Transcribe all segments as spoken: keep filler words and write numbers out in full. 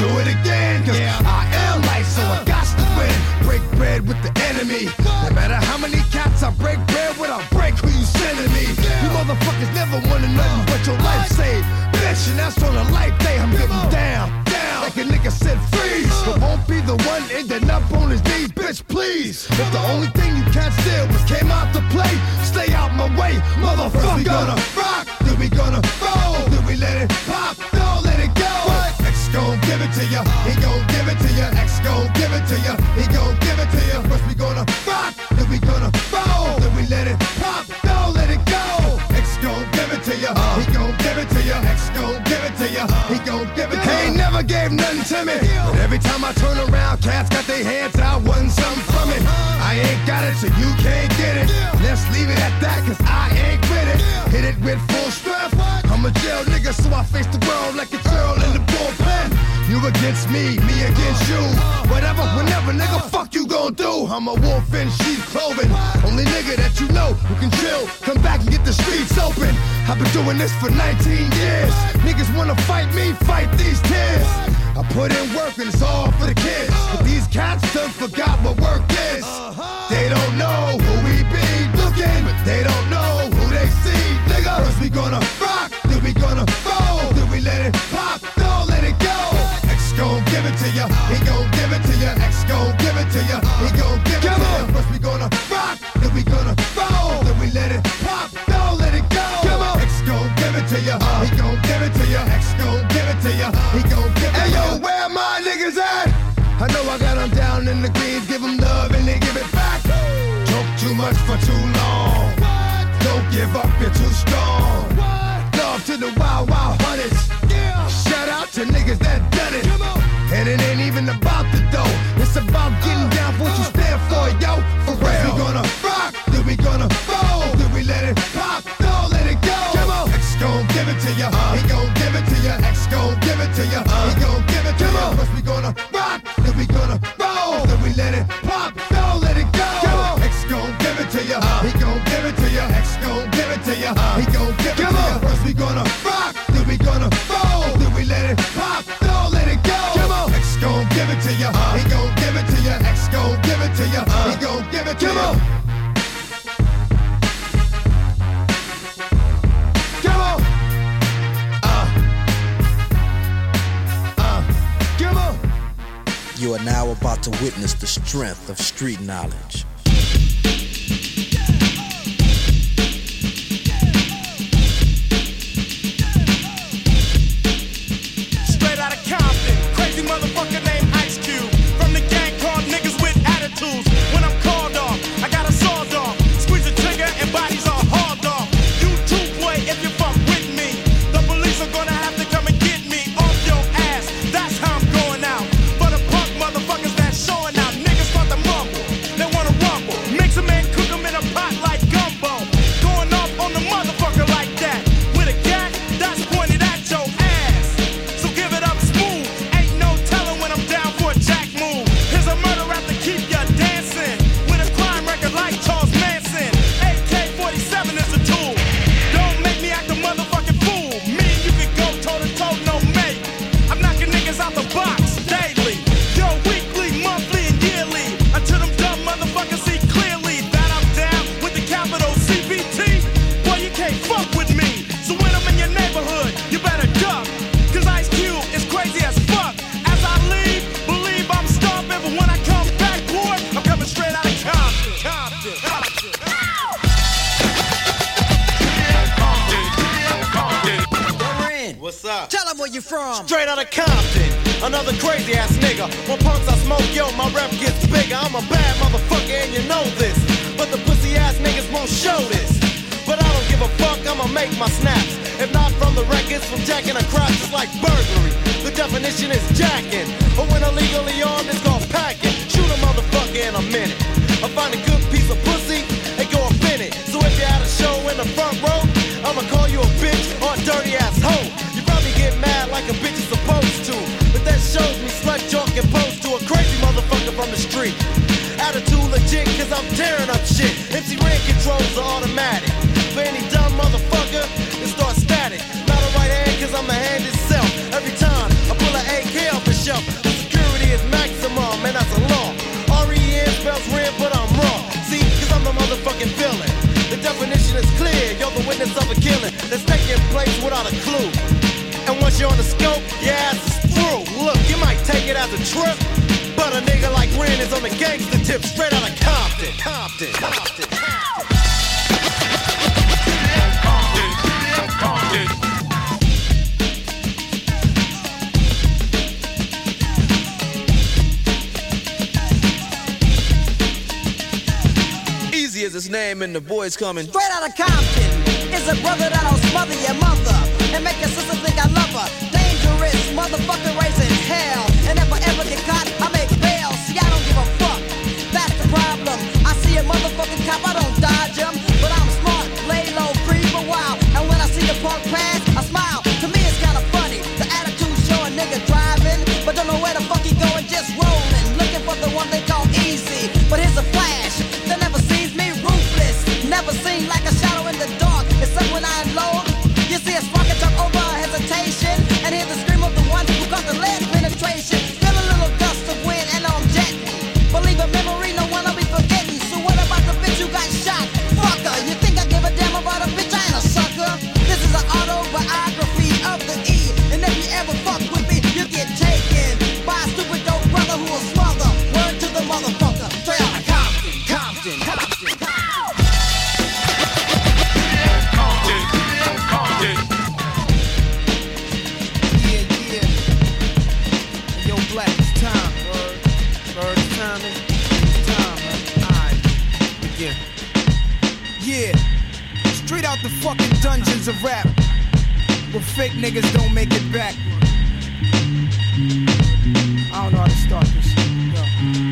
do it again. Cause yeah. I am light, so I got to win. Break bread with the enemy. No matter how many cats I break bread with, I break who you sending me. You motherfuckers never wanna know what your life saved. Bitch, and that's on a life day. I'm getting down, down. Like a nigga said freeze. But won't be the one ending up on his knees, bitch, please. If the only thing you can't steal was came out to play, stay out my way, motherfucker. We gonna rock, then we gonna roll, then we let it pop, don't let it go. X gon' give it to ya, he gon' give it to ya. X gon' give it to ya, he gon' give it to ya. First we gonna rock, then we gonna roll, then we let it pop, don't let it go. X gon' give it to ya, uh, he gon' give it to ya. X gon' give it to ya, uh, he gon' give it to ya. He ain't never gave nothing to me, but every time I turn around, cats got their hands out, wanting something from it. I ain't got it, so you can't get it. Let's leave it at that, cause I ain't with it. Hit it with full strength. I'm a jail nigga, so I face the world like a girl in the bullpen. You against me, me against you. Whatever, whenever, nigga, fuck you gon' do. I'm a wolf in sheep's clothing. Only nigga that you know who can chill. Come back and get the streets open. I've been doing this for nineteen years. Niggas wanna fight me, fight these tears. I put in work and it's all for the kids. But these cats done forgot what work is. They don't know who we be looking, but they don't know who they see, nigga. First we gonna rock, then we gonna roll, then we let it pop, don't let it go. X gon' give it to ya, he gon' give it to ya. X gon' give it to ya, he gon' give it to ya. First we gonna rock, then we gonna roll, then we let it pop, don't let it go. X gon' give it to ya, he gon' give it to ya. X gon' give it to ya, he gon' give it to ya. Hey yo, where my niggas at? I know I got them down in the greens, give them love and they give it back. Talk too much for too long. Don't give up, you're too strong. Love to the wild, wild hunters. Shout out to niggas that done it. And it ain't even about the dough. It's about getting down for what you stand for, yo. For real. We gonna rock, then we gonna roll, then we let it pop, don't let it go. X gon' give it to ya, he gon' give it to ya. X gon' give it to ya, he gon' give it to ya. First we gonna rock, then we gonna roll, then we let it pop, don't let it go. X gon' give it to ya, he gon' give it to ya. X gon' give it to ya, he gon' give it to ya. First we gonna rock, then we gonna roll, then we let it pop, don't let it go. X gon' give it to ya, he gon' give it to ya. X gon' give it to ya, he gon' give it to ya. You are now about to witness the strength of street knowledge. Straight out of Compton, crazy motherfucker named Ice Cube. From the gang called niggas with attitudes. When I'm called off, I got a sawed off. Squeeze the trigger and bodies are hauled off. You too, boy, if you fuck with me. The police are gonna have to come and get me off your ass. That's how I'm going out. Motherfuckers that showing out, niggas start to mumble. They wanna rumble, mix them and cook them in a pot like gumbo. Going off on the motherfucker like that. With a gat that's pointed at your ass. So give it up smooth, ain't no telling when I'm down for a jack move. Here's a murder rap to keep ya dancing. With a crime record like Charles Manson. A K forty-seven is the tool. Don't make me act a motherfucking fool. Me and you can go toe to toe, no mate. I'm knocking niggas out the box daily. Weekly, monthly, and yearly. Until them dumb motherfuckers see clearly that I'm down with the capital C B T. Boy, you can't fuck with me. So when I'm in your neighborhood, you better duck. Cause Ice Cube is crazy as fuck. As I leave, believe I'm stomping. But when I come back, boy, I'm coming straight out of Compton. Compton. Compton. What's up? Tell them where you from. Straight out of Compton. Another crazy ass nigga. When punks I smoke, yo, my rep gets bigger. I'm a bad motherfucker and you know this. But the pussy ass niggas won't show this. But I don't give a fuck, I'ma make my snaps. If not from the records, from jacking a crotch, it's like burglary. The definition is jacking. Or when illegally armed, it's called packing. Shoot a motherfucker in a minute. I find a good piece of pussy and go up in it. So if you had a show in the front row, I'ma call you a bitch or a dirty ass hoe. You probably get mad like a bitch is supposed to. But that shows me slut joke and pose to a crazy motherfucker from the street. Attitude legit cause I'm tearing up shit. M C Ren controls are automatic. For any dumb motherfucker, it starts static. Not a right hand cause I'm the hand itself. Every time I pull an A K off the shelf, without a clue. And once you're on the scope, your ass is through. Look, you might take it as a trip, but a nigga like Ren is on the gangster tip, straight out of Compton. Compton. Compton. Compton. Easy is his name and the boys coming straight out of Compton. Is a brother that'll smother your mother and make your sister think I love her. Dangerous motherfucker raising hell. And if I ever get caught, I make bail. See, I don't give a fuck. That's the problem. I see a motherfucking cop, I don't dodge him, but I'm smart, lay low, creep a while. And when I see a punk pass, I smile. To me, it's kinda funny. The attitude show a nigga driving, but don't know where the fuck he going, just rolling, looking for the one they call easy. But here's a flash that never sees me, ruthless. Never seen like a shadow in the dark. Except when I unload, you see a spark and jump over hesitation, and hear the scream of the one who got the lead penetration. Feel a little gust of wind and I'm jetting. Believe a memory, no one will be forgetting. So what about the bitch who got shot? Fucker, you think I give a damn about a bitch? I ain't a sucker. This is an autobiography of the E, and if you ever fuck with me, you get taken by a stupid dope brother who will smother. Word to the motherfucker. Straight out of Compton, Compton, Compton, Compton. Yeah, straight out the fucking dungeons of rap, where fake niggas don't make it back. I don't know how to start this shit. Yo.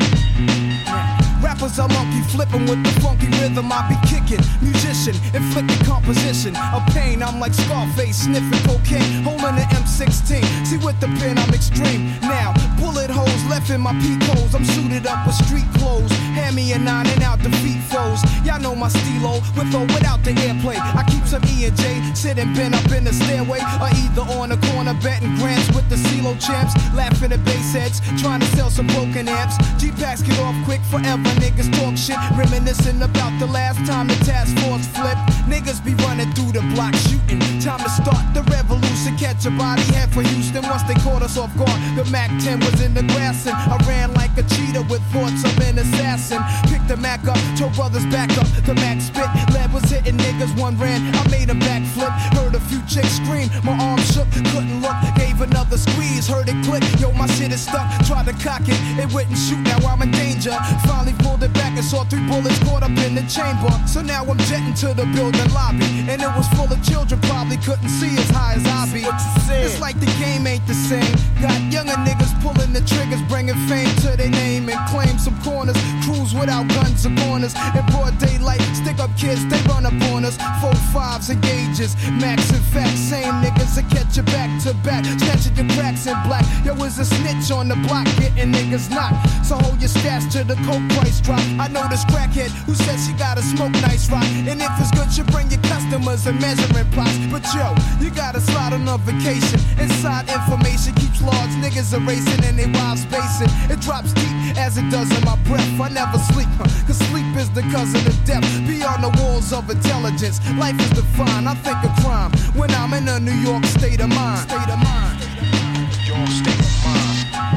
Yeah. Rappers are monkey flipping with the funky rhythm I be kicking. Musician, inflicting composition of pain. I'm like Scarface, sniffing cocaine, holding an M sixteen. See with the pen I'm extreme. Now, bullet holes left in my peak holes. I'm suited up with street clothes. Hand me a nine and out the feet foes. Y'all know my stilo, with or without the airplay. I keep some E and J, sitting bent up in the stairway, or either on the corner betting grants with the CeeLo champs. Laughing at bass heads, trying to sell some broken amps. G-Packs get off quick forever, niggas talk shit. Reminiscing about the last time the task force flipped. Niggas be running through the block shooting. Time to start the revolution, catch a body head for Houston. Once they caught us off guard, the Mac ten was in the grass and I ran like a cheetah with thoughts of an assassin. Picked the Mac up, told brothers back up. The Mac spit, lead was hitting niggas, one ran. I made a backflip, heard a few chicks scream. My arm shook, couldn't look, gave another squeeze, heard it click. Yo, my shit is stuck, tried to cock it, it wouldn't shoot. Now I'm in danger. Finally pulled it back and saw three bullets caught up in the chamber. So now I'm jetting to the building lobby, and it was full of children, probably couldn't see as high as I be. It's like the game ain't the same. Got younger niggas pulling the triggers, bringing fame to their name and claim some corners. Cruise without guns or corners. In broad daylight, stick up kids, they run up on us. Four fives and gauges, max and facts. Same niggas that catch you back to back, snatching your cracks in black. Yo, is a snitch on the block, getting niggas knocked. So hold your stats to the coke price drop. I know this crackhead who says she gotta smoke nice rock, and if it's good, you bring your customers and measuring plots. But yo, you gotta slide on a vacation. Inside information keeps large niggas erasing and they wives spacing. It drops deep as it does in my breath. I never sleep, huh? Cause sleep is the cousin of death. Beyond the walls of intelligence, life is defined. I think of crime when I'm in a New York state of mind. State of mind. Your state of mind.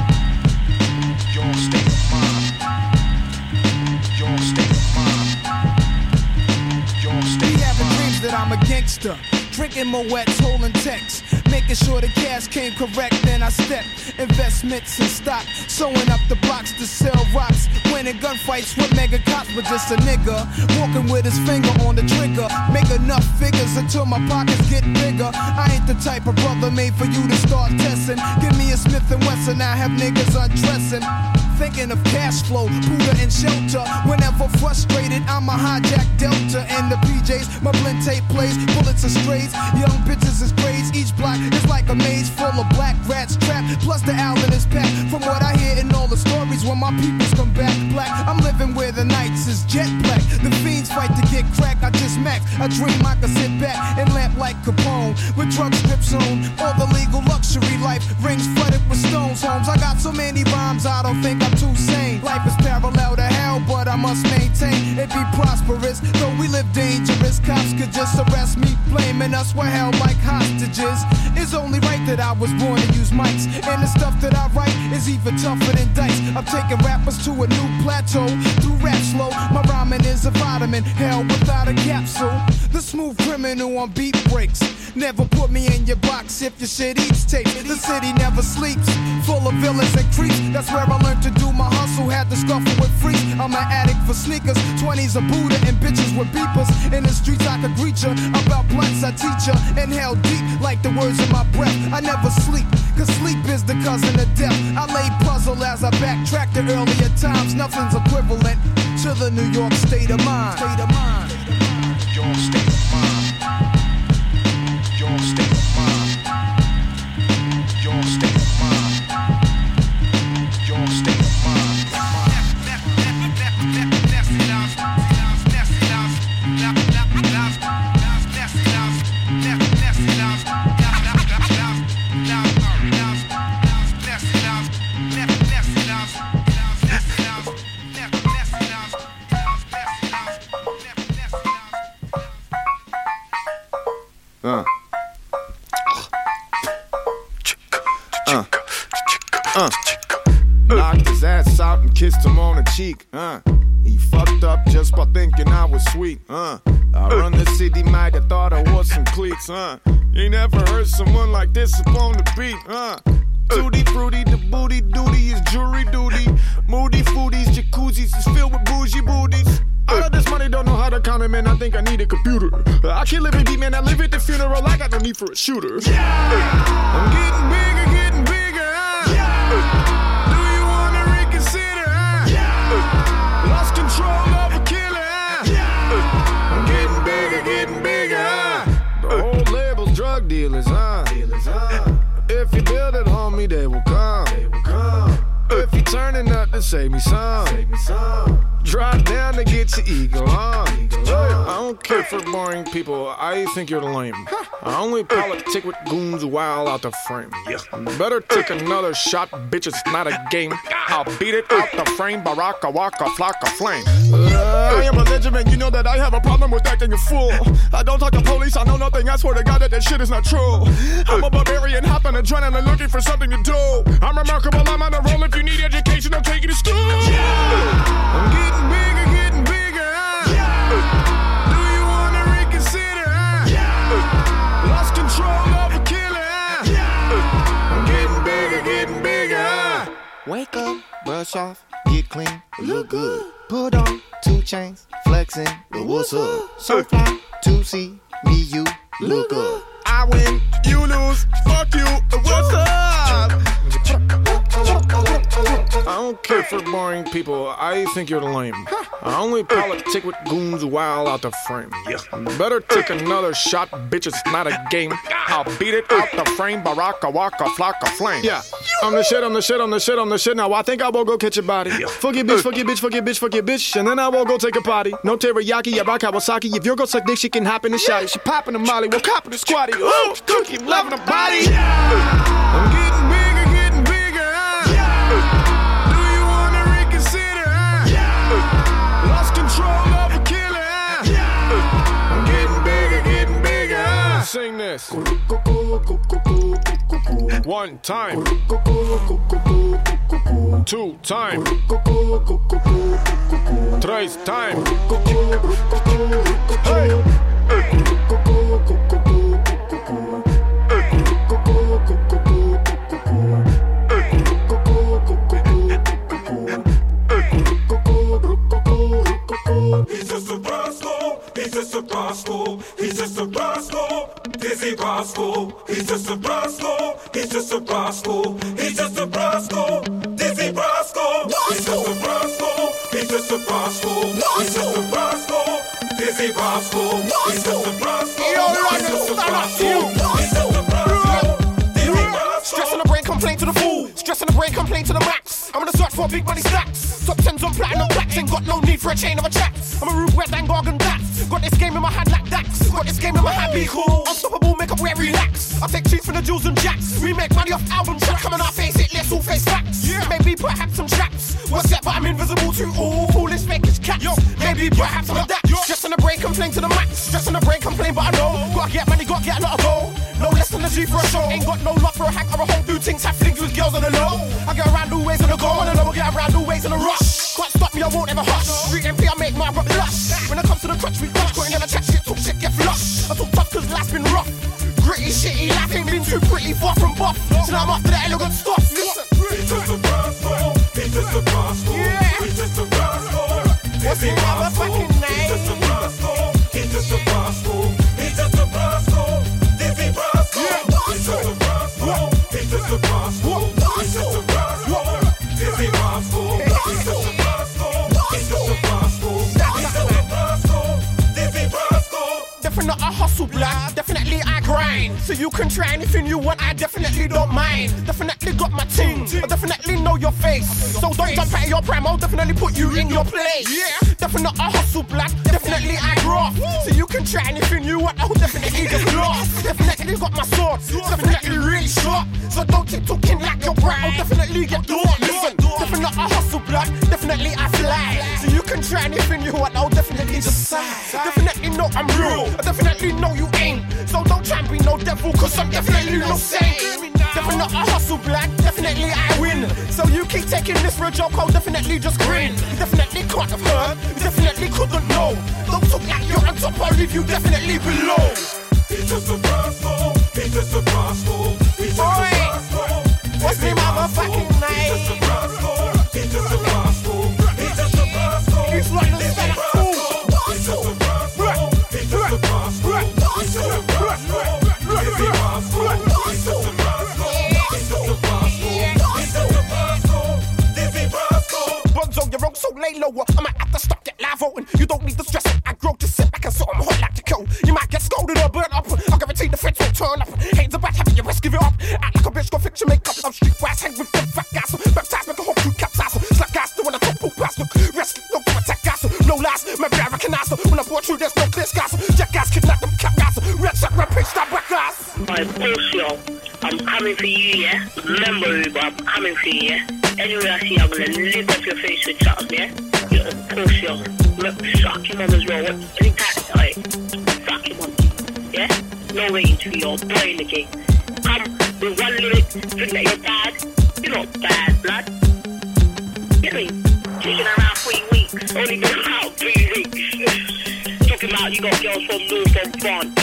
Your state of mind. Your state of mind. Your state Be having dreams that I'm a gangster, drinking Moet's, holding texts, making sure the cash came correct. Then I step investments in stock, sewing up the blocks to sell rocks, winning gunfights with mega cops. But just a nigga walking with his finger on the trigger, make enough figures until my pockets get bigger. I ain't the type of brother made for you to start testing. Give me a Smith and Wesson, I have niggas undressing. Thinking of cash flow, Buddha and shelter. Whenever frustrated, I'm a hijack Delta and the P Js. My blend tape plays, bullets are strays. Young bitches is braids. Each block is like a maze full of black rats trapped. Plus the album is packed. From what I hear in all the stories, when my peoples come back black, I'm living where the nights is jet black. The fiends fight to get crack. I just max. I dream I can sit back and lamp like Capone with drug strips on. All the legal luxury life rings flooded with stones. Homes. I got so many rhymes, I don't think I'm too sane. Life is parallel to hell, but I must maintain it be prosperous. Though we live dangerous, cops could just arrest me, blaming us were held like hostages. It's only right that I was born to use mics, and the stuff that I write is even tougher than dice. I'm taking rappers to a new plateau through rap slow. My rhyming is a vitamin, hell without a capsule. The smooth criminal on beat breaks. Never put me in your box if your shit eats tape. The city never sleeps, full of villains and creeps. That's where I learned to do my hustle, had to scuffle with freaks. I'm an addict for sneakers, twenties a Buddha and bitches with beepers. In the streets I could greet ya, about blunts I teach ya. Inhale deep like the words in my breath. I never sleep, cause sleep is the cousin of death. I lay puzzle as I backtrack to earlier times. Nothing's equivalent to the New York state of mind. State of mind. Your state of mind. Your state of mind. Your state of mind. Your state of mind. Uh. Uh. Uh. Knocked his ass out and kissed him on the cheek. Uh. He fucked up just by thinking I was sweet. Uh. I run the city, might have thought I was some cleats. Uh. You never heard someone like this upon the beat. Uh. Tutti fruity, the booty duty is jury duty. Moody foodies, jacuzzis is filled with bougie booties. All of this money, don't know how to count it, man. I think I need a computer. I can't live in beat, man. I live at the funeral. I got no need for a shooter. Yeah! I'm getting bigger, getting bigger. Huh? Yeah! Do you wanna reconsider? Huh? Yeah! Lost control of a killer. Huh? Yeah! I'm getting bigger, getting bigger. Huh? The whole label's drug dealers, huh? Dealers, huh? If you build it, homie, they will come. They will come. If you turning up to save me some, save me some. Drop down to get your ego on. I don't care for boring people. I think you're lame. I only politic with goons while out the frame. Better take another shot, bitch. It's not a game. I'll beat it out the frame. Baraka waka flocka flame. Uh, I am a legend, man. You know that I have a problem with acting a fool. I don't talk to police. I know nothing. I swear to God that that shit is not true. I'm a barbarian, hopping adrenaline, looking for something to do. I'm remarkable. I'm on a roll. If you need education, I'll take you to school. I'm getting bigger, getting bigger, huh? Yeah. Do you wanna reconsider, huh? Yeah. Lost control of a killer, huh? Yeah. I'm getting bigger, getting bigger, huh? Wake up, brush off, get clean, look good. Put on two chains, flexing, but what's up? So fly, to see me, you look good. I win, you lose, fuck you, what's up? I don't care for boring people. I think you're lame. I only politic with goons while out the frame. Better take another shot, bitch. It's not a game. I'll beat it out the frame. Baraka waka flocka flame. Yeah, I'm the shit. I'm the shit. I'm the shit. I'm the shit. Now I think I will go catch your body. Fuck your bitch. Fuck your bitch. Fuck your bitch. Fuck your bitch. And then I will go take a potty. No teriyaki. I rock Kawasaki. If you're gonna suck dick, she can hop in the shotty. She popping the molly. We'll cop in the squatty. Oh, cookie, loving the body. I'm getting bigger, getting bigger. Huh? Do you wanna reconsider? Huh? Lost control of a killer. Huh? I'm getting bigger, getting bigger. Huh? Sing this. One time. Two time. Tres time. Hey. He's just a rascal, he's just a rascal, he's just a rascal, Dizzy Rascal. He's just a rascal, he's just a rascal, he's just a rascal, Dizzy Rascal. He's just a rascal, he's just a rascal, he's just a rascal, Dizzy Rascal. He's just a rascal, he's just a rascal, he's just a rascal, Dizzy Rascal. Stress on the brain, complain to the fool. Stress on the brain, complain to the max. I'm gonna search for big money stacks. Top tens on platinum plaques. Ain't got no need for a chain of a chaps. I'm a rude red and gargan bats. Got this game in my hand like Dax. Got this game in my hand, be cool. Unstoppable, make up where relax. I take cheats from the jewels and jacks. We make money off album tracks. Come on, I face it, let's all face facts. Yeah. Maybe perhaps some traps. What's that? But I'm invisible to all foolish fakeish cats. Yo. Maybe perhaps I'm a that. Stress on the brain, complain flame to the max. Stressing the brain, complain, but I know. Gotta get money, gotta get a lot of gold. No less than a G for a show. Ain't got no luck for a hack or a home. Do things, have things with girls on the low. I get around new ways on the go. Wanna know I get around new ways on the rush. Can't stop me, I won't ever hush. Street M P, I make my rock lush. When it comes to the crutch, we crush. Got in the chat, shit, talk shit, get flush. I talk tough cause life's been rough. Gritty, shitty, life ain't been too pretty, far from buff. So now I'm after the elegant stuff. Listen. He's just a rascal. He's just a rascal. Yeah. He's just a rascal. What's his motherfucking name? He's just a rascal. He's just a rascal. He's just a rascal. Dizzy rascal. He's just a rascal. He's just a rascal. He's just a rascal. Dizzy rascal. He's just a rascal. He's just a rascal. He's just a rascal. Dizzy rascal. Definitely I hustle, blood. Definitely I grind. So you can try anything you want, I definitely don't mind. Definitely got my ting. I definitely know your face. So don't jump out of your prime, I'll definitely put you in your place. Yeah. Definitely I hustle, blood. Definitely I graft. So you can try anything you want, I'll definitely just laugh. Definitely got my sword. Definitely really sharp. So don't keep talking like you're bright, I'll definitely get caught. Listen. Definitely I hustle, blood. Definitely I fly. So you can try anything you want, I'll definitely just sigh. Definitely know I'm real. I definitely know you ain't. So don't try and be no devil, cause I'm definitely no saint. Definitely I hustle, black, definitely I win. So you keep taking this for a joke, I'll definitely just grin. You definitely can't have heard, you definitely couldn't know. Don't talk like you're on top, I'll leave you definitely below. He's just a rascal. He's just a rascal. He's just a rascal. What's the motherfucking name? He's just a rascal. He's just a rascal. He's just a rascal. He's like the set of fools. He's just a rascal. He's just a rascal. He's just a rascal. Dizzy rascal. He's just a rascal. He's just a rascal. He's just a rascal. Dizzy rascal. Bonzo, you're wrong, so lay lower. I might have to stop that live voting. You don't need to stress it. I grow to sit back and so I'm hot like the coal. You might get scolded or burnt up. I'll guarantee the fence won't turn up. Hands about having your rest, give it up. Act like a bitch, go fix your makeup. I'm streetwise, hang with the fat guys. Baptized, make a whole crew capsize. Slap guys, doing a top poop pass. Look, rest, no to attack guys. No lies, maybe I recognize. When I brought you, there's no clear skies. Jack guys, kidnap them cap guys. Red shot, rampage, stop back guys. My bullshit. I'm coming for you, yeah? Remember, Uber, I'm coming for you, yeah? Anyway I see, I'm gonna lick off your face with Charles, yeah? You're a bullshit. Look, suck him on as well. What? Any time, alright? Suck him on, yeah? No range for your brain again. Come with one lyric, think that you're bad. You're not bad, blood. Get me? Kicking around three weeks. Only been out three weeks. Talking about you got girls from North and France.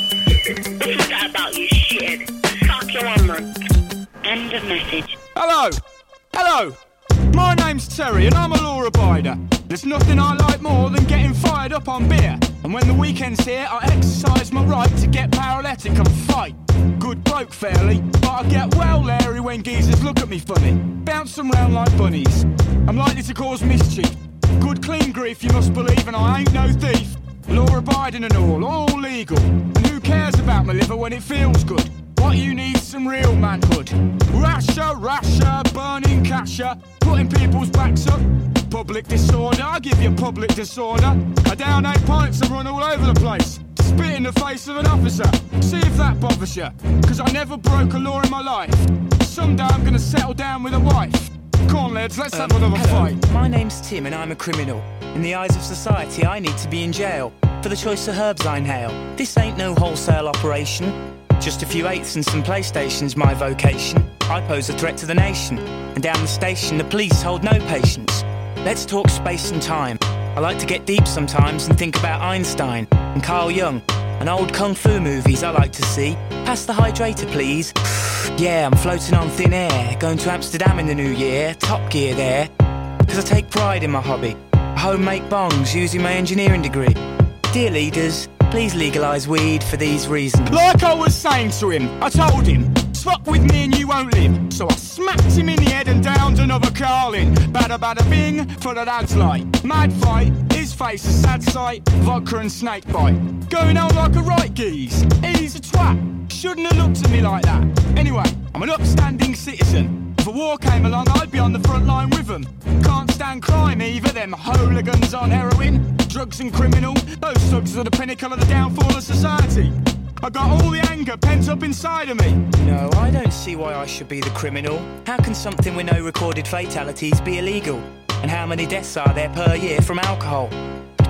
What's that about, you shithead? Fuck your one, man. End of message. Hello! Hello! My name's Terry and I'm a law abider. There's nothing I like more than getting fired up on beer. And when the weekend's here, I exercise my right to get paralytic and fight. Good bloke fairly, but I get well leery when geezers look at me funny. Bounce them round like bunnies. I'm likely to cause mischief. Good clean grief, you must believe, and I ain't no thief. Law abiding and all, all legal. And who cares about my liver when it feels good? What you need is some real manhood. Rasher, rasher, burning casher, putting people's backs up. Public disorder, I give you public disorder. I down eight pints and run all over the place. Spit in the face of an officer. See if that bothers you. Cause I never broke a law in my life. Someday I'm gonna settle down with a wife. Come on, lads, let's um, have another hello. fight. My name's Tim and I'm a criminal. In the eyes of society, I need to be in jail for the choice of herbs I inhale. This ain't no wholesale operation. Just a few eighths and some PlayStation's my vocation. I pose a threat to the nation. And down the station, the police hold no patience. Let's talk space and time. I like to get deep sometimes and think about Einstein and Carl Jung and old kung fu movies I like to see. Pass the hydrator, please. Yeah, I'm floating on thin air. Going to Amsterdam in the new year. Top gear there. Because I take pride in my hobby. I home-make bongs using my engineering degree. Dear leaders, please legalise weed for these reasons. Like I was saying to him, I told him, fuck with me and you won't live. So I smacked him in the head and downed another Carlin. Bada bada bing, for the lads like. Mad fight, his face a sad sight. Vodka and snake bite. Going on like a right geese. He's a twat. Shouldn't have looked at me like that. Anyway, I'm an upstanding citizen. If a war came along, I'd be on the front line with them. Can't stand crime either, them hooligans on heroin. Drugs and criminal, those thugs are the pinnacle of the downfall of society. I got all the anger pent up inside of me. No, I don't see why I should be the criminal. How can something with no recorded fatalities be illegal? And how many deaths are there per year from alcohol?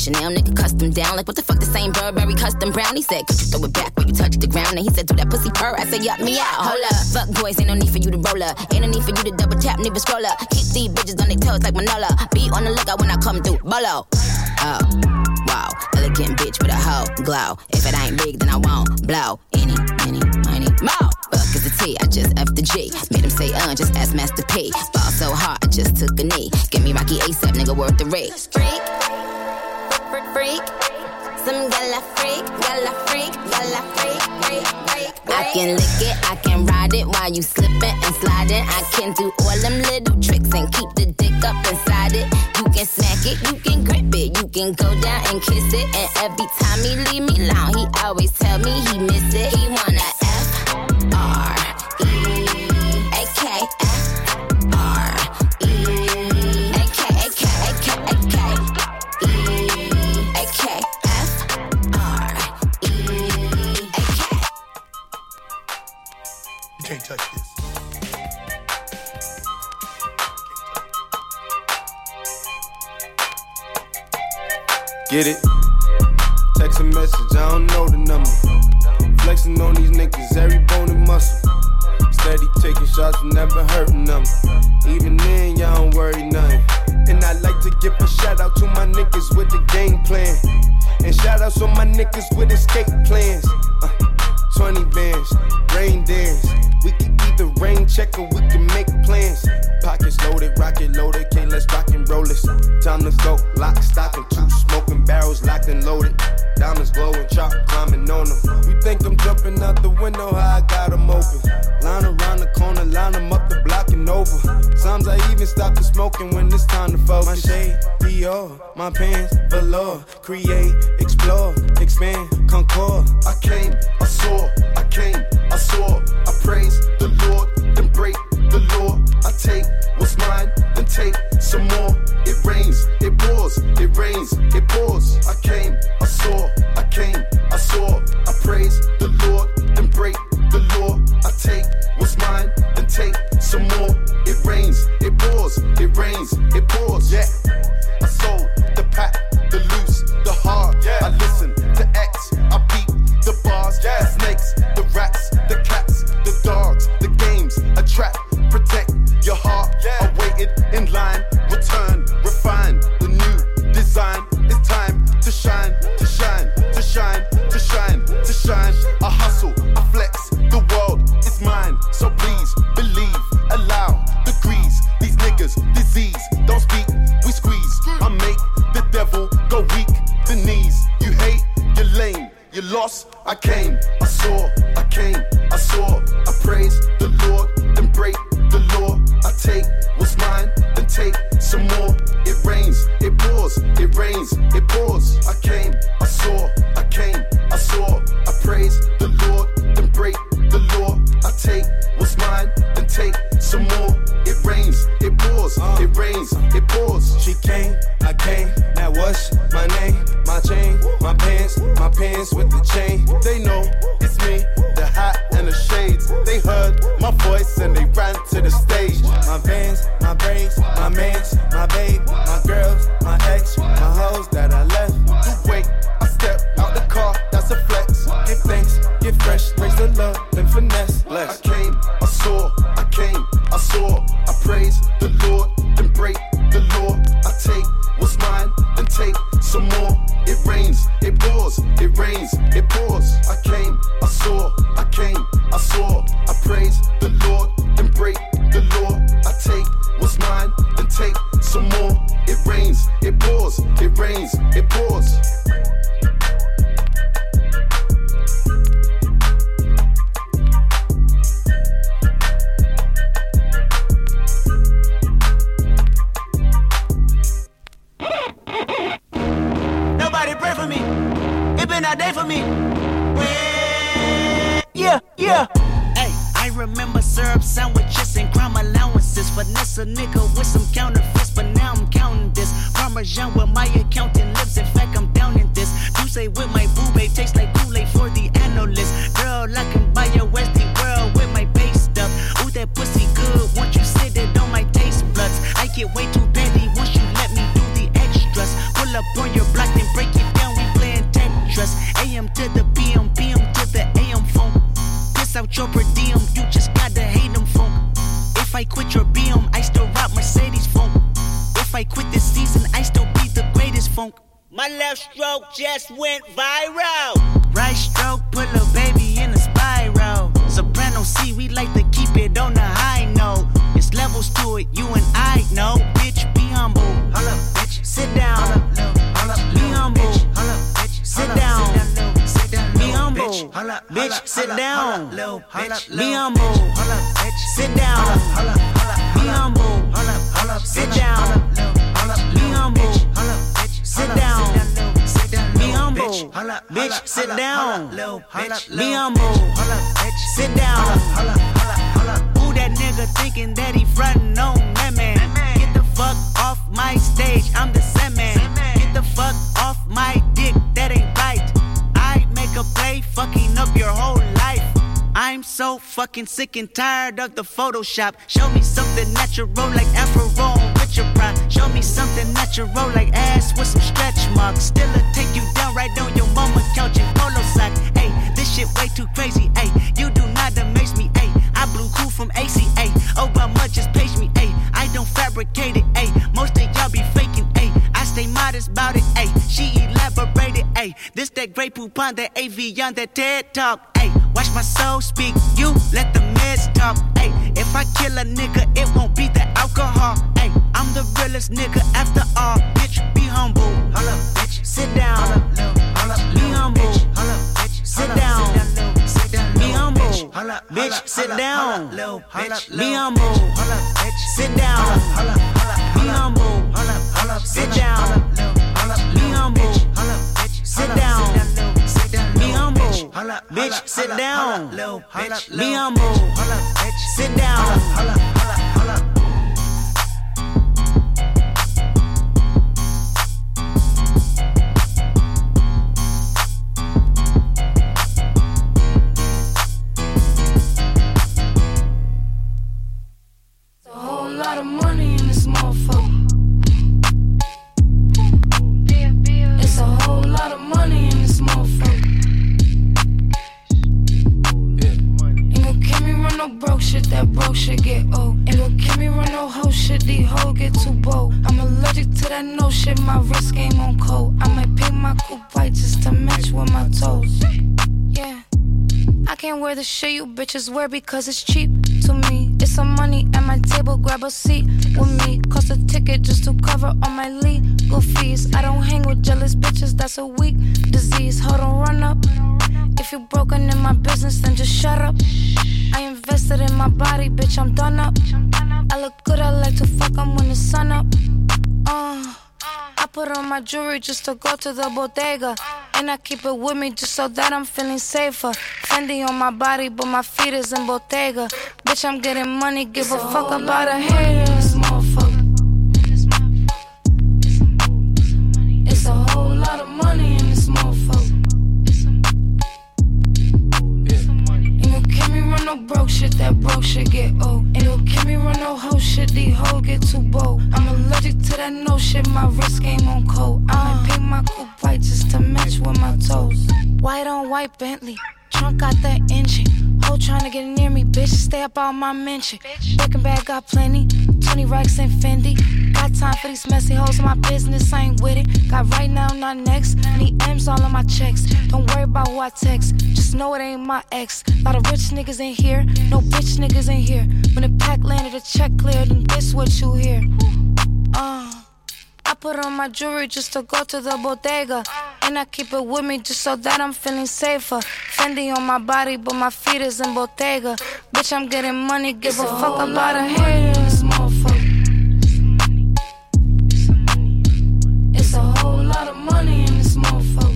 Chanel, nigga custom down. Like, what the fuck, the same Burberry custom brown? He said, could you throw it back when you touch the ground? And he said, do that pussy purr. I said, yup, me out. Hold up. Fuck boys, ain't no need for you to roll up. Ain't no need for you to double tap, need to scroll up. Keep these bitches on their toes like Manola. Be on the lookout when I come through. Bolo. Oh, wow. Elegant bitch with a hoe glow. If it ain't big, then I won't blow. Any, any, money, more. Fuck is the T, I just F the G. Made him say, uh, just ask Master P. Ball so hard, I just took a knee. Give me Rocky ASAP, nigga, worth the rate. Freak, freak, freak. Some gala freak, gala freak, gala freak, freak, freak. I can lick it, I can ride it while you slipping and sliding. I can do all them little tricks and keep the dick up inside it. You can smack it, you can grip it, you can go down and kiss it. And every time he leave me alone, he always tell me he miss it. He wanna F R E A K F R E A K A K A K A K E A K F R E A K. You can't touch this. Get it? Text a message, I don't know the number. Flexing on these niggas, every bone and muscle. Steady taking shots, never hurting them. Even then, y'all don't worry nothing. And I like to give a shout out to my niggas with the game plan. And shout outs on my niggas with escape plans. Uh, twenty bands, rain dance. We can either rain check or we can make plans. Pockets loaded, rocket loaded, okay, let's rock and roll this. Time to go, lock, stock, and two smoking barrels locked and loaded. Diamonds glowing, chop climbing on them. You think I'm jumping out the window, how I got them open. Line around the corner, line them up the block and over. Sometimes I even stop the smoking when it's time to focus. My shade, Dior, my pants, velour. Create, explore, expand, concord. I came, I saw, I came, I saw. I praise the Lord, then break the law. I take what's mine, then take some more. It rains, it pours, it rains, it pours. I came, I saw, I came, I saw. I praise the Lord, then break the law. I take what's mine, then take some more. It rains, it pours, it rains, it pours. Yeah, I sold the pack, the loose, the hard. Yeah, I listen to X, I beat the bars. Yeah, the snakes, the rats, the cats, the dogs, the games, a trap. Protect your heart. Yeah, I waited in line, return, refine the new design. It's time to shine, to shine, to shine, to shine, to shine. I hustle, I flex, the world is mine. So please believe, allow degrees. These niggas, disease, don't speak, we squeeze. I make the devil go weak, the knees. You hate, you're lame, you lost. I came, I saw, I came, I saw. I praise the Lord, then break the law. I take what's mine, then take some more. It rains, it pours, it rains, it pours. I came, I saw, I came, I saw. I praise the Lord, then break the law. I take what's mine, then take some more. It rains, it pours, it rains, it pours. She came, I came, now what's my name? My chain, my pants, my pants with the chain. They know it's me, the hat and the shades. They heard my voice and they ran to the stage. My vans, my braids, my mans, my babe, my girls, my ex, my hoes that I left. You wait, I step out the car, that's a flex. Give thanks, get fresh, raise the love, then finesse. Bless. I came, I saw, I came, I saw. I praise the Lord, then break the law. I take what's mine, then take some more. It rains, it pours, it rains, it pours. I came, I saw, I came, I saw. I praise the Lord, then break the law. I take what's mine, then take some more. It rains, it pours, it rains, it pours. Nobody pray for me. It been a day for me. Yeah, yeah. Hey, I remember syrup sandwiches and crime allowances. Finesse a nigga with some counterfeits, but now I'm counting this. Parmesan with my accountant lips. In fact, I'm down in this. You say with my boo babe tastes like Kool-Aid for the analyst. Girl, I can buy your Westie world with my base stuff. Ooh, that pussy good. Once you sit it on my taste buds, I get way too petty once you let me do the extras. Pull up on your block and break My left stroke just went viral. Right stroke put a baby in a spiral. Soprano C, we like to keep it on the high note. It's levels to it, you and I know. Bitch, be humble. Holla, bitch. Sit down. Holla, be humble. Holla, bitch. Sit down. Be humble. Bitch, sit down. Be humble. Sit down. Be humble. Sit down. Be humble. Sit down. Be humble. Bitch, sit down. Be humble. Sit down. Who that nigga thinking that he frontin' on that man? Get the fuck off my stage, I'm the same man. Get the fuck off my dick, that ain't right. I make a play, fucking up your whole life. I'm so fucking sick and tired of the Photoshop. Show me something natural like Afro with your pride. Show me something natural like ass with some stretch marks. Still a take you down right on your mama couch in polo socks. Hey, this shit way too crazy. Hey, you do not amaze me. Hey, I blew cool from A C A. Obama just paged me. Hey, I don't fabricate it. Hey, most of y'all be faking. Hey, I stay modest about it. Hey, she elaborated. Hey, this that Grey Poupon, that A V on that TED Talk. Hey, watch my soul speak. You let the meds talk. Hey, if I kill a nigga, it won't be the alcohol. Hey, I'm the realest nigga after all. Bitch, be humble. Holla, bitch. Sit down. Holla, be humble. Holla, bitch. Sit down. Be humble. Bitch, sit down. Be humble. Sit down. Be humble. Sit down. Be humble. Sit down. Be humble. Bitch, sit down. Be humble. Sit down. Lot of money in this motherfucker. It's a whole lot of money in this motherfucker. Ain't gon' keep me run no broke shit, that broke shit get old. Ain't gon' keep me run no hoe shit, these hoes get too bold. I'm allergic to that no shit, my wrist game on cold. I might pick my coupe white just to match with my toes. Yeah, I can't wear the shit you bitches wear because it's cheap to me. It's some money at my table, grab a seat with me. Cost a ticket just to cover all my legal fees. I don't hang with jealous bitches, that's a weak disease. Hold on, run up. If you broken in my business, then just shut up. I invested in my body, bitch, I'm done up. I look good, I like to fuck 'em when the sun up. Uh, I put on my jewelry just to go to the bodega. And I keep it with me just so that I'm feeling safer. Fendi on my body, but my feet is in Bottega. Bitch, I'm getting money, give a fuck about a hater. This motherfucker. It's a whole lot of money in this motherfucker. Ain't gon' keep me run no broke shit, that broke shit get old. Ain't gon' keep me run no hoe shit, these hoes get too bold. I'm allergic to that no shit, my wrist game on cold. I might paint my coupe white just to match with my toes. White on white Bentley, trunk got that engine. Hoe tryna get near me, bitch, stay up on my mention. Breaking bag got plenty, twenty racks and Fendi. Got time for these messy hoes in my business, I ain't with it. Got right now, not next, need M's all on my checks. Don't worry about who I text, just know it ain't my ex. Lot of rich niggas in here, no bitch niggas in here. When the pack landed, the check cleared, then this what you hear. Uh I put on my jewelry just to go to the bodega. And I keep it with me just so that I'm feeling safer. Fendi on my body, but my feet is in Bottega. Bitch, I'm getting money, give a fuck about a hater. This motherfucker. It's a whole lot of money in this motherfucker.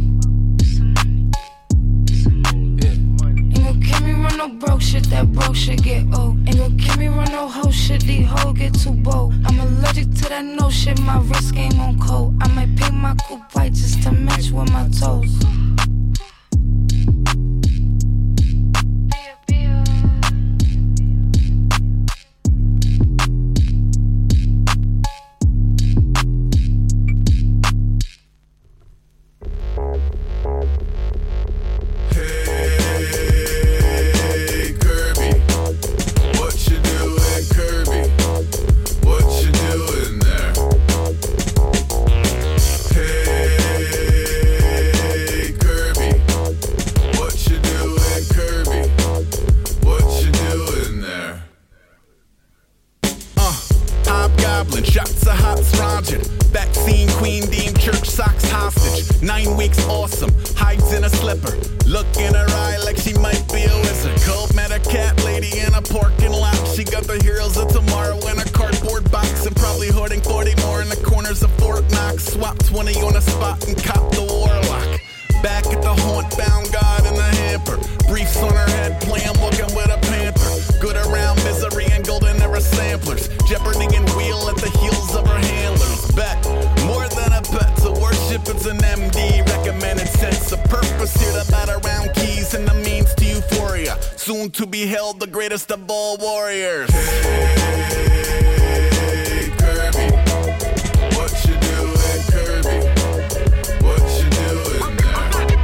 Ain't gon' keep me run no broke shit, that broke shit get old. Ain't gon' keep me run no hoe shit, these hoes get too bold. I'm allergic to that no shit, my wrist game on cold. I might paint my coupe white just to match with my toes. Hey hostage. Nine weeks awesome, hides in a slipper. Look in her eye like she might be a wizard. Cold met a cat lady in a parking lot. She got the heroes of tomorrow in a cardboard box. And probably hoarding forty more in the corners of Fort Knox. Swap twenty on a spot and cop the warlock. Back at the haunt, bound God in the hamper. Briefs on her head, playing walking with a panther. Good around misery and golden era samplers. Jeopardy and wheel at the heels of her handlers. Bet, more than a pet to worship, it's an M D. Recommended sense of purpose here to bat around keys and the means to euphoria. Soon to be held the greatest of all warriors. Hey, Kirby, what you doing, Kirby? What you doing there?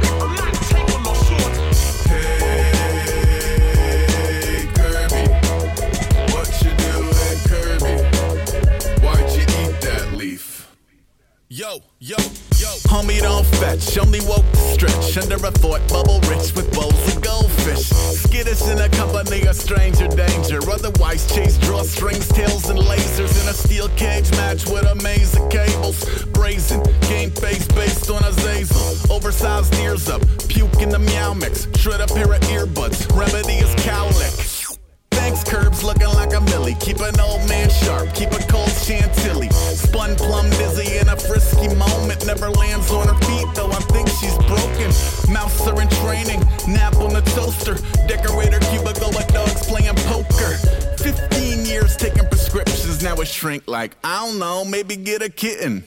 Hey, Kirby, what you doing, Kirby? Why'd you eat that leaf? Yo, yo, yo. Homie don't fetch, only woke to stretch. Under a thought bubble rich with bowls of goldfish. Skittish in a company of stranger danger. Otherwise chase drawstrings, tails, and lasers. In a steel cage match with a maze of cables. Brazen, game face based on a Zazel. Oversized ears up, puke in the meow mix. Shred a pair of earbuds, remedy is cowlick. Thanks, Curbs, looking like a millie. Keep an old man sharp, keep a cold chantilly. Spun plum dizzy in a frisky moment. Never lands on her feet, though I think she's broken. Mouse are in training, nap on the toaster. Decorator cubicle with dogs playing poker. Fifteen years taking prescriptions, now it shrink like, I don't know, maybe get a kitten.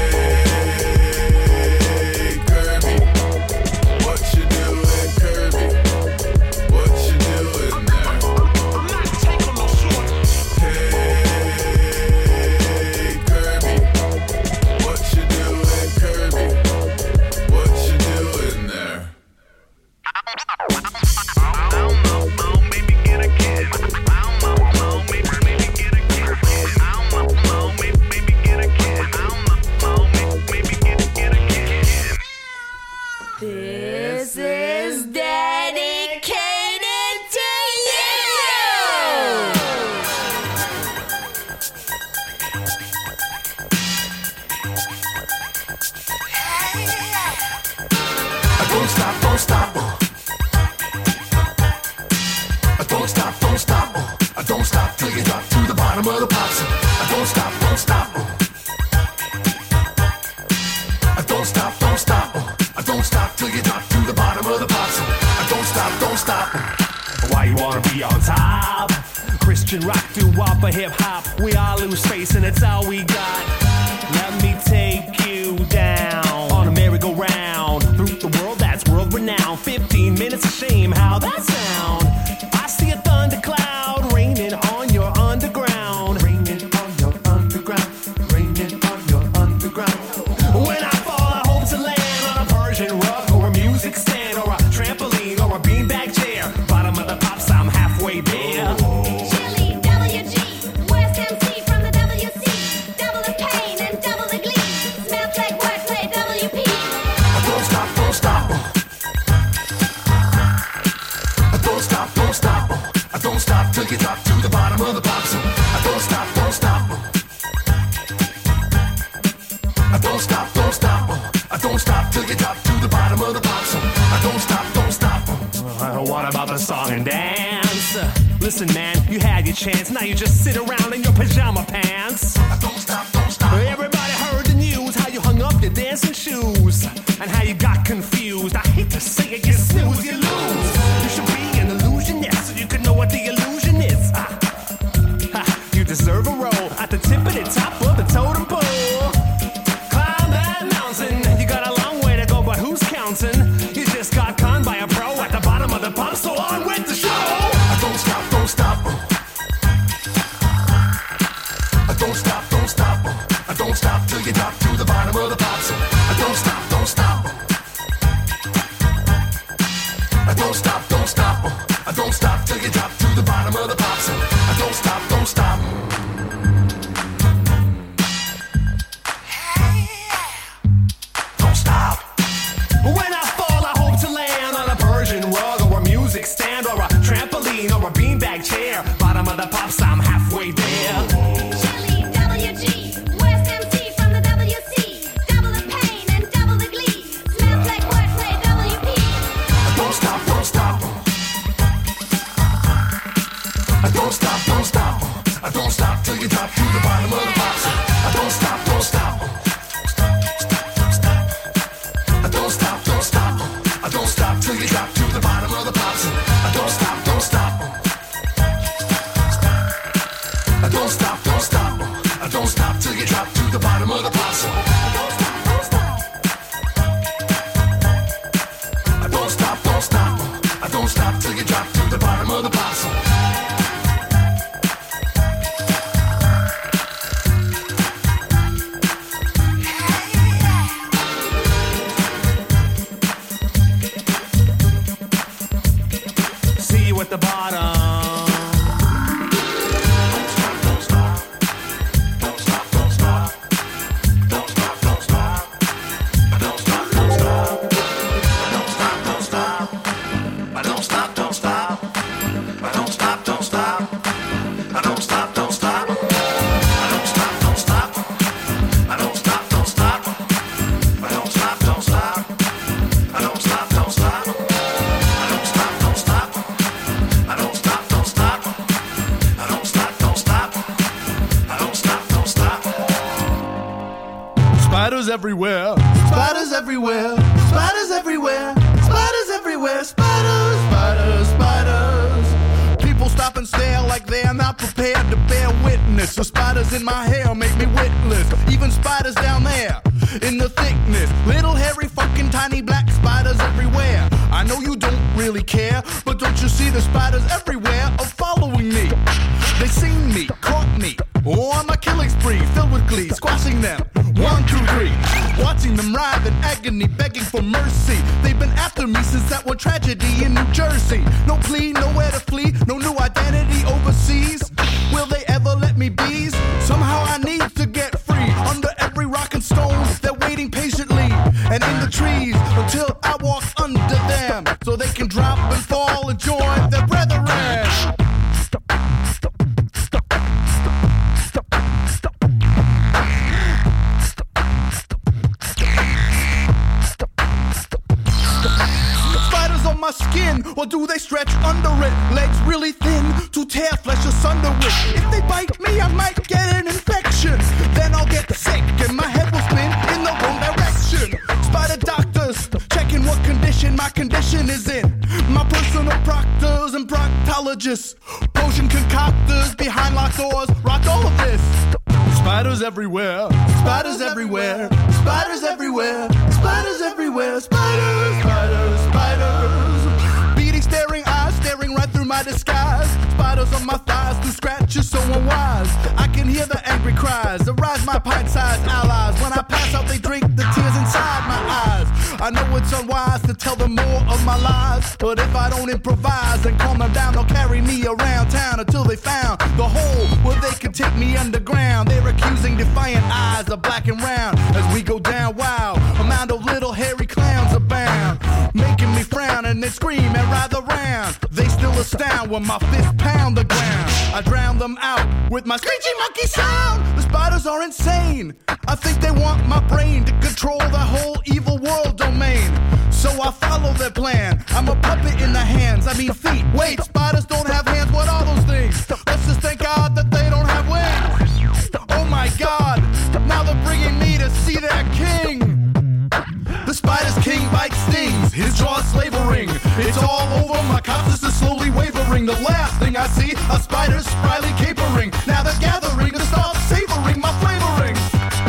Hey, Kirby, what you doing, Kirby? What you doing there? This is dedicated to you! Don't stop, don't stop. Don't stop, don't stop. Don't stop till you drop to the bottom of the pops. Don't stop, don't stop. Don't stop, don't stop. Don't stop till you drop to the bottom of the pops. Don't stop, don't stop. Why you wanna be on top? Christian rock, doo-wop, or hip-hop. We all lose face and it's all we got. Let me take you down on a merry-go-round through the world that's world-renowned. Fifteen minutes of shame, how that sound? I see a thundercloud raining on your underground. Raining on your underground. Raining on your underground. When I fall, I hope to land on a Persian rug or a music stand or a trampoline or a beanbag chair. Bottom of the pops, I'm halfway there. Chili, W G, West M C from the W C. Double the pain and double the glee. Smells like wordplay, W P. Don't stop, don't stop. Don't stop, don't stop. Don't stop till you drop to the bottom of the pops. Don't stop, don't stop. Don't stop, don't stop. Don't stop till you drop to the bottom of the pops. Don't stop, don't stop. Uh, what about the song and dance? Listen, man, you had your chance. Now you just sit around in your pajama pants. Don't stop, don't stop. Everybody heard the news, how you hung up your dancing shoes and how you got confused. I hate to say it, you snooze, you lose. You should be an illusionist so you can know what the illusion is. Ah. Ha. You deserve a role at the tip of the top of the totem pole. Climb that mountain, you got a long way to go, but who's counting? You just got conned by a pro at the bottom of the pump, so on with the show. Don't stop, don't stop. Don't stop Spiders everywhere. Spiders everywhere. Spiders everywhere. Spiders everywhere. Spiders, spiders, spiders. People stop and stare like they're not prepared to bear witness. The spiders in my hair make me witless. Even spiders down there in the thickness. Little hairy fucking tiny black spiders everywhere. I know you don't really care, but don't you see the spiders everywhere are following me? They seen me, caught me, on my killing spree, filled with glee, squashing them. One, two, three. Watching them writhe in agony, begging for mercy. They've been after me since that one tragedy in New Jersey. No plea, nowhere to flee, no new identity overseas. Will they ever let me be? Somehow I need to get free. Under every rock and stone, they're waiting patiently. And in the trees, until I walk under them, so they can drop and fall and join their brethren. My skin, or do they stretch under it? Legs really thin to tear flesh asunder with. If they bite me, I might get an infection. Then I'll get sick and my head will spin in the wrong direction. Spider doctors checking what condition my condition is in. My personal proctors and proctologists, potion concoctors behind locked doors, rock all of this. Spiders everywhere, spiders everywhere, spiders everywhere, spiders everywhere, spiders, spiders, spiders. Beady staring eyes, staring right through my disguise. Spiders on my thighs, through scratches so unwise. I can hear the angry cries, arise my pint-sized allies. When I pass out, they drink the tears inside my eyes. I know it's unwise to tell them more of my lies, but if I don't improvise and calm them down, they'll carry me around town until they found the hole where they can take me underground. They're accusing defiant eyes of black and round as we go down. Wow, a mound of little hairy clowns abound, making me frown and then scream and writhe around. They still astound when my fist pound the ground. I drown them out with my screechy monkey sound. The spiders are insane. I think they want my brain to control the whole evil world domain. So I follow their plan. I'm a puppet in the hands, I mean feet. Wait, spiders don't have hands, what are those things? Let's just thank God that they don't have wings. Oh my God, now they're bringing me to see their king. The spider's king bites stings, his jaw slavering. It's all over, my conscience is slowly wavering. The last thing I see, a spider's spryly capering. Now they're gathering to start savoring my flavoring.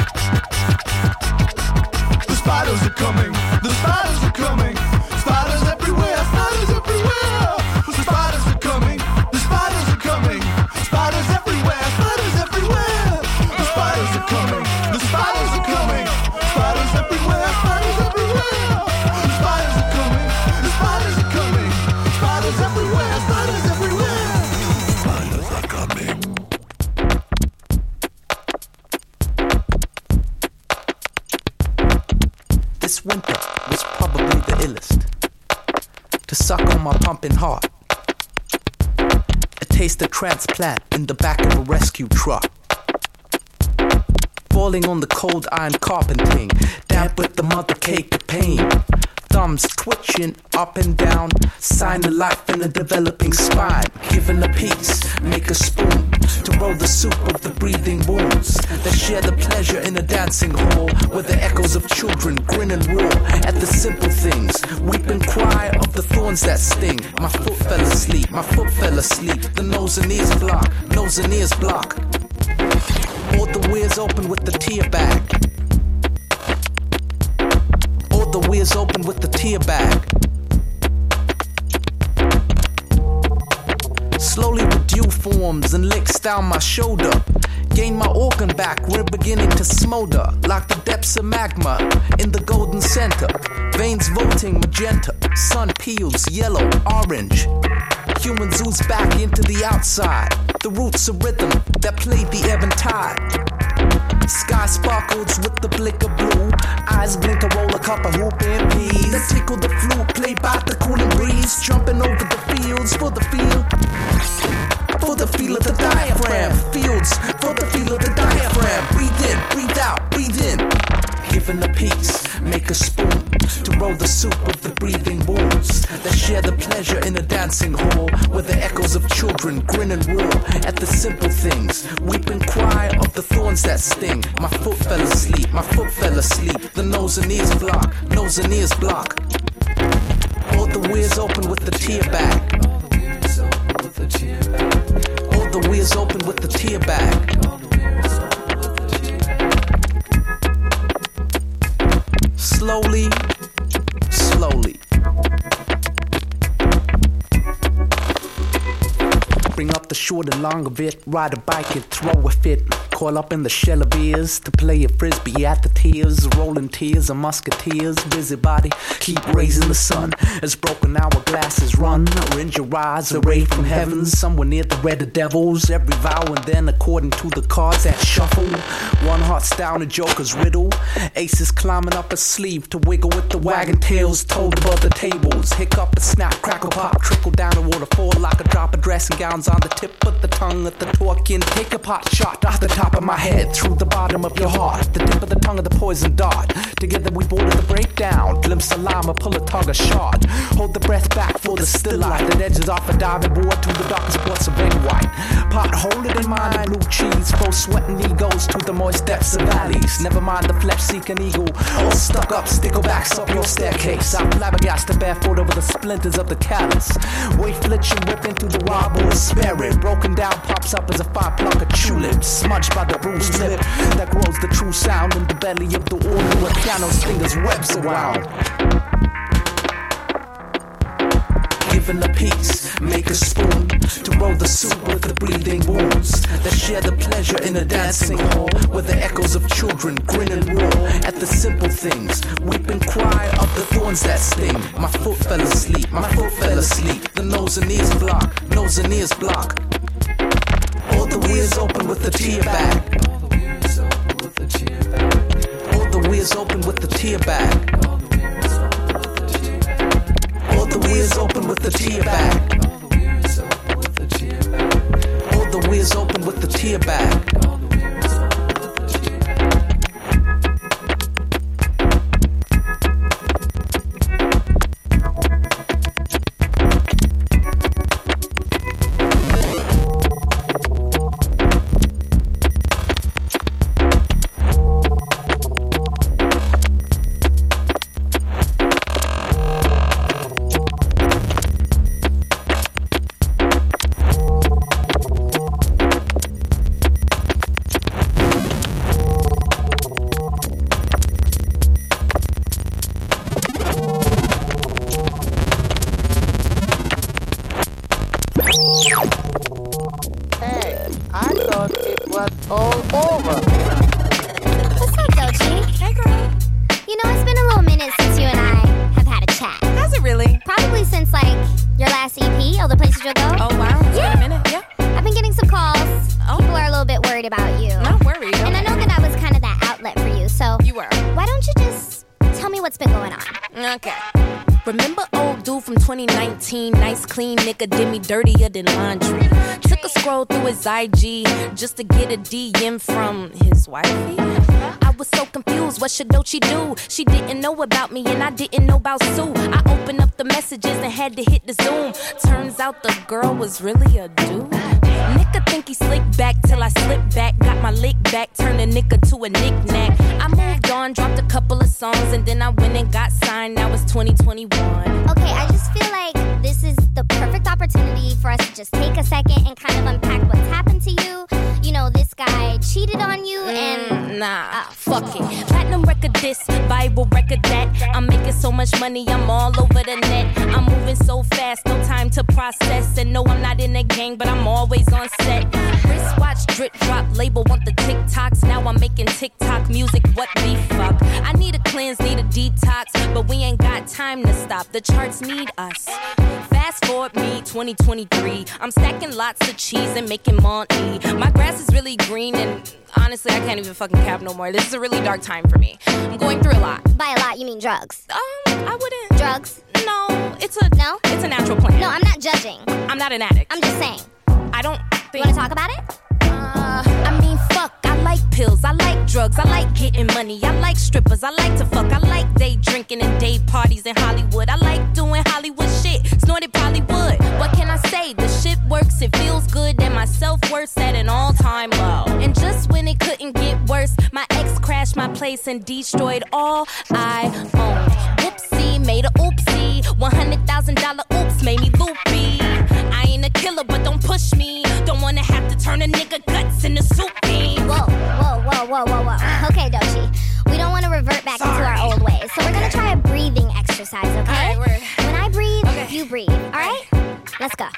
The spiders are coming, the spiders are coming. Spiders everywhere, spiders everywhere. The spiders are coming, the spiders are coming. Spiders everywhere, spiders everywhere. The spiders are coming, the spiders are coming. Spiders everywhere, spiders everywhere. The spiders are coming, the spiders are coming. Spiders everywhere, spiders everywhere. Spiders are coming. This winter was probably the illest. To suck on my pumping heart. A taste of transplant in the back of a rescue truck. Falling on the cold iron carpenting, damp with the mother cake of pain. Thumbs twitching up and down, sign of life in a developing spine. Given a piece, make a spoon to roll the soup of the breathing wounds that share the pleasure in a dancing hall where the echoes of children grin and roar at the simple things. Weep and cry of the thorns that sting. My foot fell asleep, my foot fell asleep. The nose and ears block, nose and ears block. All the wears open with the tear bag. All the wears open with the tear bag. Slowly the dew forms and licks down my shoulder. Gain my organ back, we're beginning to smolder like the depths of magma in the golden center. Veins voting magenta, sun peels yellow, orange. Humans ooze back into the outside. The roots of rhythm that played the ebb and tide. Sky sparkles with the blick of blue. Eyes blink to roll a cup of hoop and peas. That tickle the flute, played by the cooling breeze. Jumping over the fields for the field. For the feel of the diaphragm. Fields for the feel of the diaphragm. Breathe in, breathe out, breathe in. Given a piece, make a spoon to roll the soup of the breathing wounds wounds that share the pleasure in a dancing hall where the echoes of children grin and roar at the simple things. Weep and cry of the thorns that sting. My foot fell asleep, my foot fell asleep. The nose and ears block, nose and ears block. All the weirds open with the tear bag. All the weirds open with the tear bag. All the weirds open with the tear bag. Slowly, slowly. Bring up the short and long of it. Ride a bike and throw a fit. Call up in the shell of ears to play a frisbee at the tears. Rolling tears of musketeers. Busybody, keep raising the sun as broken hourglasses run. Orange your eyes, a ray from heaven. Somewhere near the red of devils. Every vow and then according to the cards that shuffle. One heart's down a joker's riddle. Aces climbing up a sleeve to wiggle with the wagon tails told above the tables. Hiccup and snap, crackle, pop, trickle down a waterfall like a drop of dressing gowns on the tip of the tongue at the torque. Take a pot shot off the top of my head through the bottom of your heart. The tip of the tongue of the poison dart. Together we boarded the breakdown. Glimpse a llama, pull a tug, a shot. Hold the breath back for the still light that edges off a diving board to the darkest ports of egg white. Pot hold it in mind, blue cheese. Both sweating egos to the moist depths of valleys. Never mind the flesh seeking eagle. All stuck up, sticklebacks up your staircase. I'm flabbergasted barefoot over the splinters of the callus. Wait, flitch and whip into the wild boy's spirit. Broken down pops up as a fire pluck of tulips. Smudged by the bruised lip that grows the true sound in the belly of the organ where piano's fingers webs around. Given a piece, make a spoon to roll the soup with the breathing wounds that share the pleasure in a dancing hall where the echoes of children grin and roar at the simple things. Weep and cry of the thorns that sting. My foot fell asleep, my foot fell asleep. The nose and ears block, nose and ears block. All the weirds open with the tear bag. All the weirds open with the tear bag. All the weirds open with the tear bag. All the weirds open with the tear bag. All the weirds open with the tear bag. Clean nigga did me dirtier than laundry. Took a scroll through his I G just to get a D M from his wifey. I was so confused, what should Doechii do? She didn't know about me and I didn't know about Sue. I opened up the messages and had to hit the zoom. Turns out the girl was really a dude. Nigga think he slick back till I slip back. Got my lick back, turned a nigga to a knick-knack. I moved on, dropped a couple of songs, and then I went and got signed. Now it's twenty twenty-one. Okay, I just feel like this is the perfect opportunity for us to just take a second and kind of unpack what's happened to you. You know, this guy cheated on you and... Mm, nah, uh, fuck it. Platinum record this, Bible record that. I'm making so much money, I'm all over the net. I'm moving so fast, no time to process. And no, I'm not in a gang, but I'm always on set. Wristwatch, drip drop, label want the TikToks. Now I'm making TikTok music, what the fuck? I need a cleanse, need a detox, but we ain't got time to stop. The charts need us. Fast forward me, twenty twenty-three. I'm stacking lots of cheese and making money. My grass is really green and honestly, I can't even fucking cap no more. This is a really dark time for me. I'm going through a lot. By a lot, you mean drugs? Um, I wouldn't. Drugs? No, it's a no. It's a natural plant. No, I'm not judging. I'm not an addict. I'm just saying. I don't think. You want to talk about it? Uh, I mean, fuck. I like pills, I like drugs, I like getting money, I like strippers, I like to fuck, I like day drinking and day parties in Hollywood. I like doing Hollywood shit, snorted Bollywood. What can I say? The shit works, it feels good, and my self-worth's at an all-time low. And just when it couldn't get worse, my ex crashed my place and destroyed all I owned. Whoopsie, made a oopsie, one hundred thousand dollars oops made me loopy. I ain't a killer, but don't push me. Don't wanna have to turn a nigga guts into soup beans. Whoa, whoa, whoa, whoa, whoa, whoa. Okay, Doechii, we don't want to revert back Sorry. into our old ways, so we're gonna try a breathing exercise, okay? All right, when I breathe, okay. you breathe, all right? Let's go.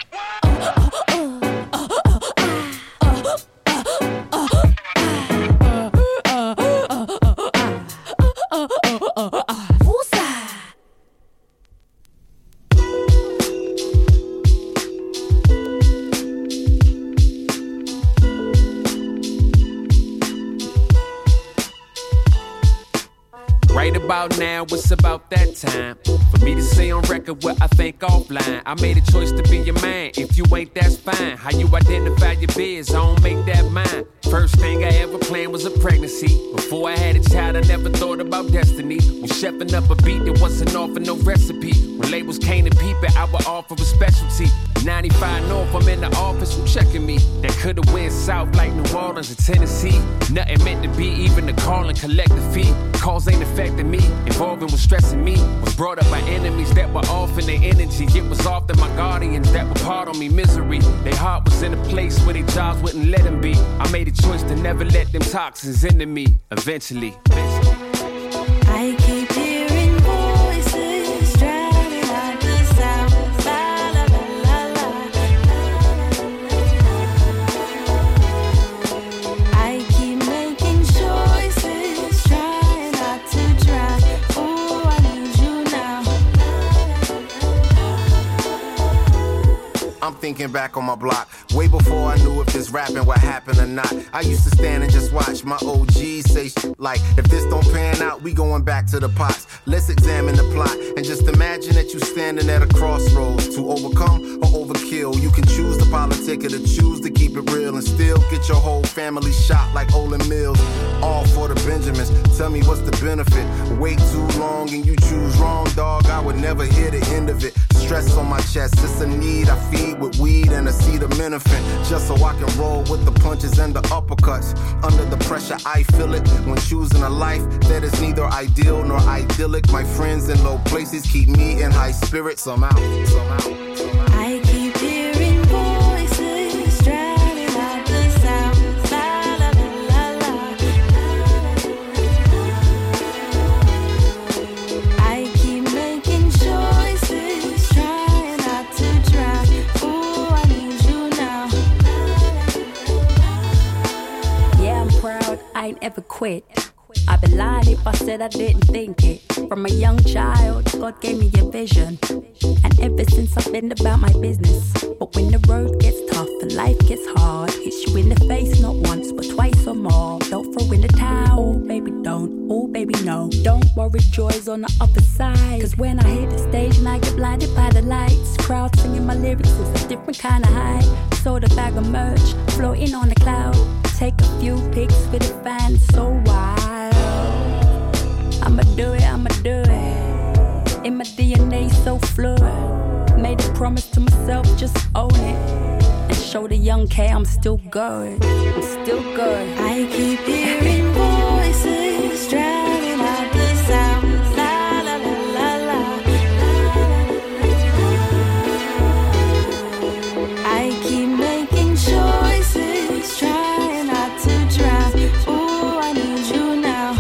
Right about now, it's about that time for me to say on record what I think offline. I made a choice to be your man. If you ain't, that's fine. How you identify your biz, I don't make that mine. First thing I ever planned was a pregnancy. Before I had a child, I never thought about destiny. When chefing up a beat, there wasn't offer no recipe. When labels came to peep it, I would offer a specialty. ninety-five North, I'm in the office, who checking me? That could've went south like New Orleans or Tennessee. Nothing meant to be, even the call and collect the fee. Calls ain't affecting me, involving was stressing me. Was brought up by enemies that were off in their energy. It was often my guardians that were part on me misery. Their heart was in a place where their jobs wouldn't let them be. I made a choice to never let them toxins into me. Eventually, eventually. I keep hearing voices drowning out the sound. La la la la la. I keep making choices, trying not to drown. Oh, I need you now. I'm thinking back on my block, way before I knew if this rapping would happen or not. I used to stand and just watch my O Gs say shit like, if this don't pan out, we going back to the pots. Let's examine the plot and just imagine that you standing at a crossroads. To overcome or overkill, you can choose the politic or to choose to keep it real and still get your whole family shot like Olin Mills. All for the Benjamins, tell me what's the benefit? Wait too long and you choose wrong, dog, I would never hear the end of it. Stress on my chest, it's a need I feed with weed and acetaminophen, just so I can roll with the punches and the uppercuts. Under the pressure I feel it when choosing a life that is neither ideal nor idyllic. My friends in low places keep me in high spirits. Somehow, somehow, somehow. I keep hearing voices drowning out the sound. La la la la la. I keep making choices, trying not to drown. Ooh, I need you now. Yeah, I'm proud, I ain't ever quit. I'd be lying if I said I didn't think it. From a young child, God gave me a vision. And ever since I've been about my business. But when the road gets tough and life gets hard, hits you in the face not once but twice or more. Don't throw in the towel, baby don't. Oh baby no, don't worry, joy's on the other side. Cause when I hit the stage and I get blinded by the lights, crowd singing my lyrics is a different kind of high. Sold a bag of merch, floating on the cloud. Take a few pics for the fans, so wild. I'ma do it, I'ma do it. In my D N A so fluid. Made a promise to myself, just own it. And show the young K I'm still good. I'm still good. I keep hearing voices drowning out the sound. La la la la la. I keep making choices, trying not to drown. Ooh, I need you now.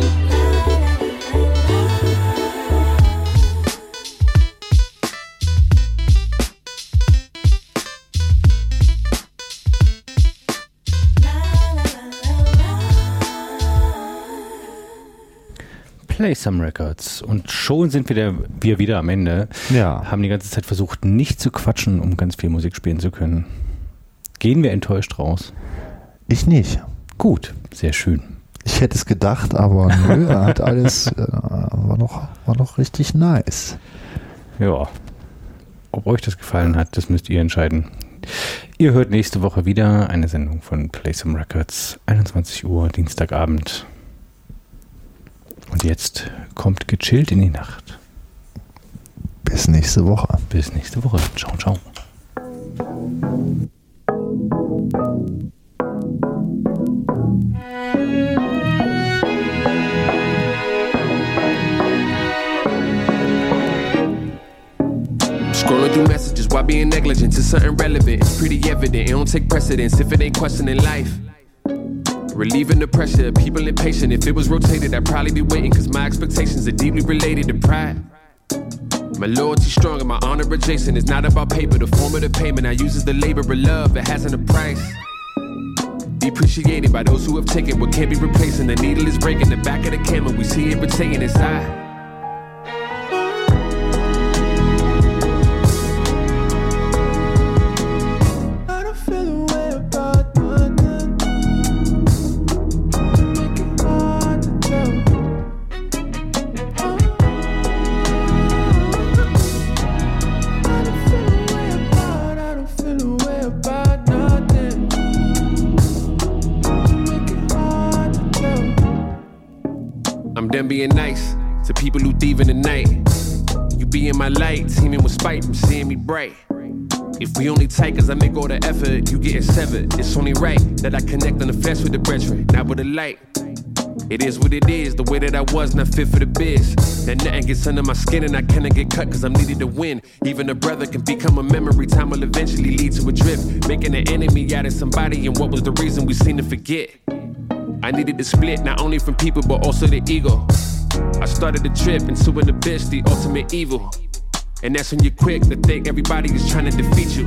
Play Some Records. Und schon sind wir, der, wir wieder am Ende. Ja. Haben die ganze Zeit versucht, nicht zu quatschen, um ganz viel Musik spielen zu können. Gehen wir enttäuscht raus? Ich nicht. Gut, sehr schön. Ich hätte es gedacht, aber nö, er hat alles, äh, war, noch, war noch richtig nice. Ja. Ob euch das gefallen hat, das müsst ihr entscheiden. Ihr hört nächste Woche wieder eine Sendung von Play Some Records, einundzwanzig Uhr, Dienstagabend. Und jetzt kommt gechillt in die Nacht. Bis nächste Woche. Bis nächste Woche. Ciao, ciao. Scrolling through messages while being negligent to something relevant. It's pretty evident, it don't take precedence if it ain't questioning life. Relieving the pressure, people impatient. If it was rotated, I'd probably be waiting, cause my expectations are deeply related to pride. My loyalty strong and my honor adjacent. It's not about paper, the form of the payment I use is the labor of love, it hasn't a price. Be appreciated by those who have taken what can't be replaced, and the needle is breaking the back of the camera, we see it rotating inside. Them being nice to people who thieving the night. You be in my light, teaming with spite from seeing me bright. If we only tight cause I make all the effort, you getting severed. It's only right that I connect on the flesh with the brethren, not with the light. It is what it is, the way that I was not fit for the biz. That nothing gets under my skin and I cannot get cut cause I'm needed to win. Even a brother can become a memory, time will eventually lead to a drift. Making an enemy out of somebody, and what was the reason we seem to forget. I needed to split, not only from people, but also the ego. I started to trip into an abyss, the ultimate evil. And that's when you're quick to think everybody is trying to defeat you.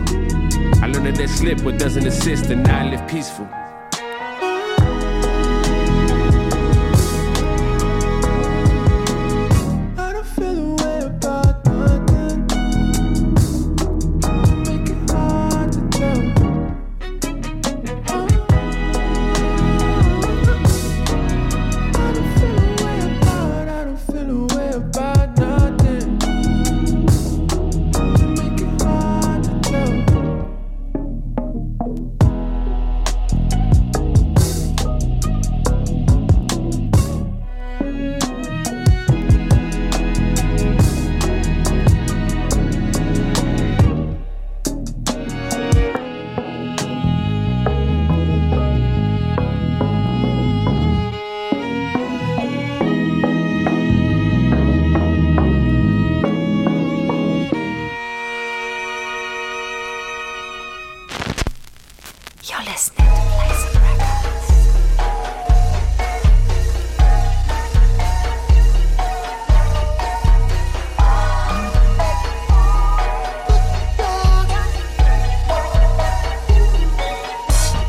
I learned that that slip what doesn't assist, and now I live peaceful.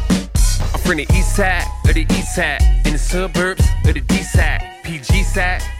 From the east side of the east side, in the suburbs of the D side, P G side,